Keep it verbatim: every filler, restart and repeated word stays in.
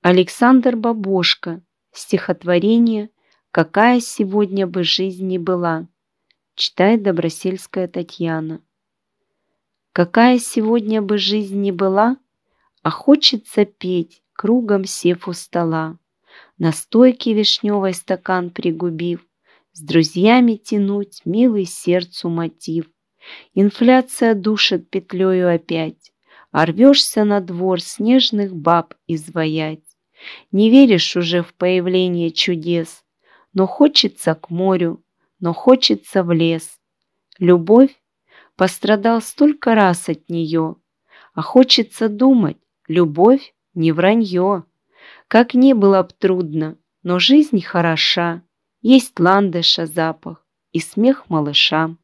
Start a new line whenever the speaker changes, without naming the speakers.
Александр Бабошко. Стихотворение «Какая сегодня бы жизнь ни была». Читает Добросельская Татьяна. Какая сегодня бы жизнь ни была, а хочется петь, кругом сев у стола, настойки вишневой стакан пригубив, с друзьями тянуть милый сердцу мотив. Инфляция душит петлею опять, а рвешься на двор снежных баб изваять. Не веришь уже в появление чудес, но хочется к морю, но хочется в лес. Любовь? Пострадал столько раз от нее, а хочется думать, любовь не вранье. Как не было б трудно, но жизнь хороша, есть ландыша запах и смех малыша.